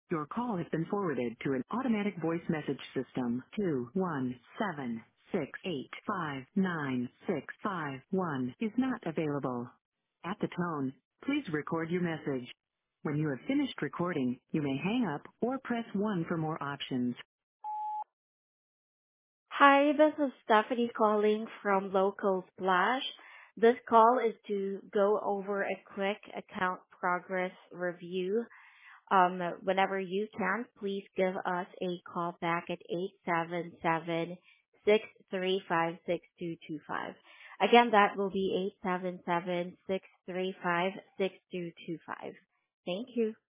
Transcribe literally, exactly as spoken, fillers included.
Your call has been forwarded to an automatic voice message system. Two one seven six eight five nine six five one is not available. At the tone, please record your message. When you have finished recording, you may hang up or press one for more options. Hi, this is Stephanie calling from Local Splash. This call is to go over a quick account progress review. Um, whenever you can, please give us a call back at eight seven seven, six three five, six two two five. Again, that will be eight seven seven, six three five, six two two five. Thank you.